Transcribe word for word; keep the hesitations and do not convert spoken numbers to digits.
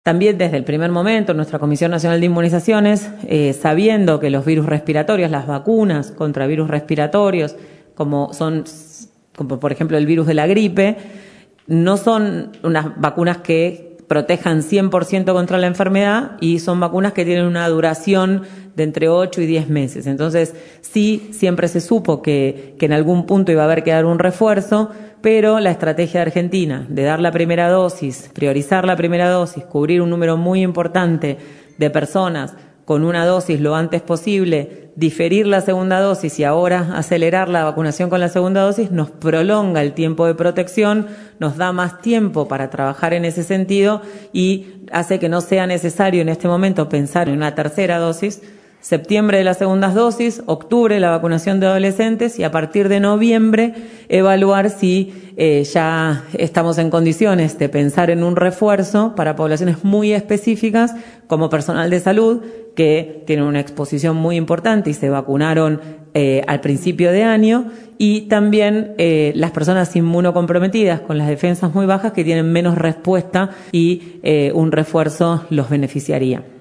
También desde el primer momento, nuestra Comisión Nacional de Inmunizaciones, eh, sabiendo que los virus respiratorios, las vacunas contra virus respiratorios, como son, como por ejemplo el virus de la gripe, no son unas vacunas que protejan cien por ciento contra la enfermedad y son vacunas que tienen una duración de entre ocho y diez meses. Entonces, sí, siempre se supo que, que en algún punto iba a haber que dar un refuerzo, pero la estrategia de Argentina de dar la primera dosis, priorizar la primera dosis, cubrir un número muy importante de personas con una dosis lo antes posible, diferir la segunda dosis y ahora acelerar la vacunación con la segunda dosis, nos prolonga el tiempo de protección, nos da más tiempo para trabajar en ese sentido y hace que no sea necesario en este momento pensar en una tercera dosis. Septiembre de las segundas dosis, octubre la vacunación de adolescentes y a partir de noviembre evaluar si eh, ya estamos en condiciones de pensar en un refuerzo para poblaciones muy específicas como personal de salud que tienen una exposición muy importante y se vacunaron eh, al principio de año y también eh, las personas inmunocomprometidas con las defensas muy bajas que tienen menos respuesta y eh, un refuerzo los beneficiaría.